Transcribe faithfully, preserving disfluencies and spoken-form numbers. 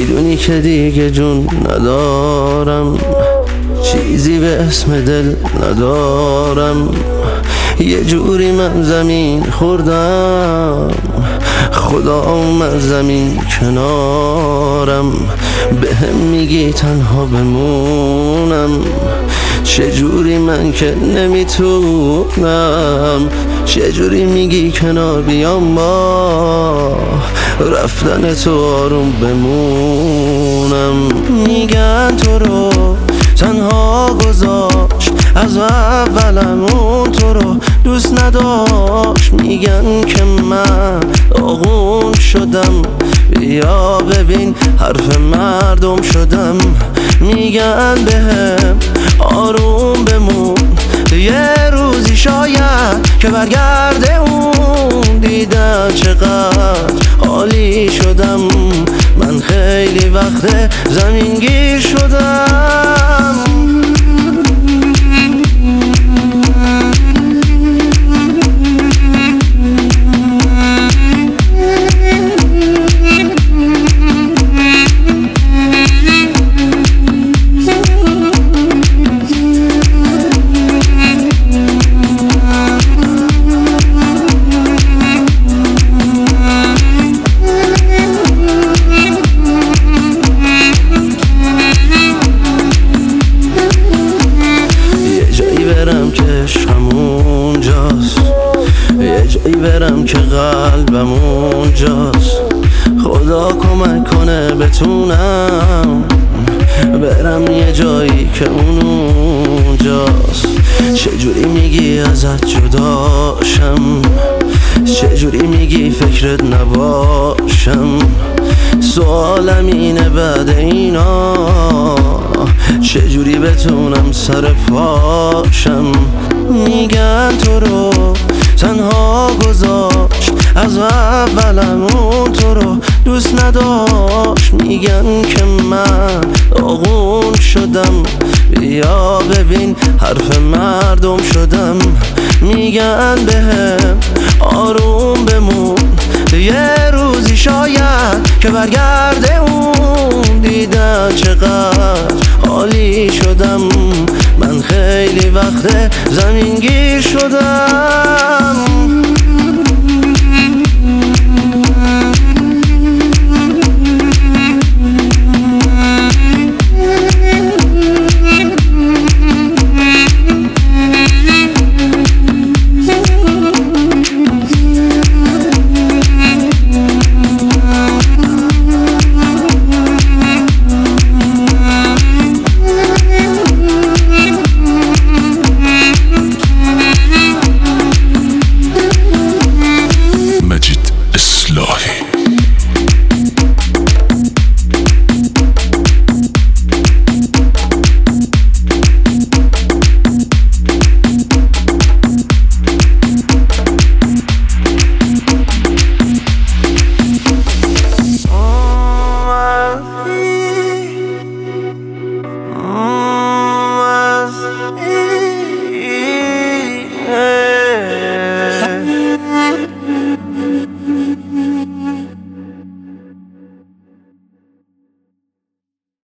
میدونی که دیگه جون ندارم، چیزی به اسم دل ندارم. یه جوری من زمین خوردم، خدا اومد زمین کنارم. به هم میگی تنها بمونم، چجوری من که نمیتونم. چجوری میگی کنار بیام با رفتن تو آروم بمونم. میگن تو رو تنها گذاشت، از اولمون تو رو دوست نداشت. میگن که من آغون شدم، بیا ببین حرف مردم شدم. میگن بهم آروم بمون، یه روزی شاید که برگرده اون. دیدن چقدر عالی شدم، من خیلی وقت زمین گیر شدم. یه جایی برم که قلبم اونجاست، خدا کمک کنه بتونم برم یه جایی که اون اونجاست. چجوری میگی ازت جداشم، چجوری میگی فکرت نباشم. سوالم اینه بعد اینا چجوری بتونم سر پاشم. میگن تو رو تنها گذاشت، از اولمون تو رو دوست نداشت. میگن که من آغون شدم، بیا ببین حرف مردم شدم. میگن بهم آروم بمون، یه روزی شاید که برگرده اون. دیدن چقدر عالی شدم، من خیلی وقت زمین گیر شدم.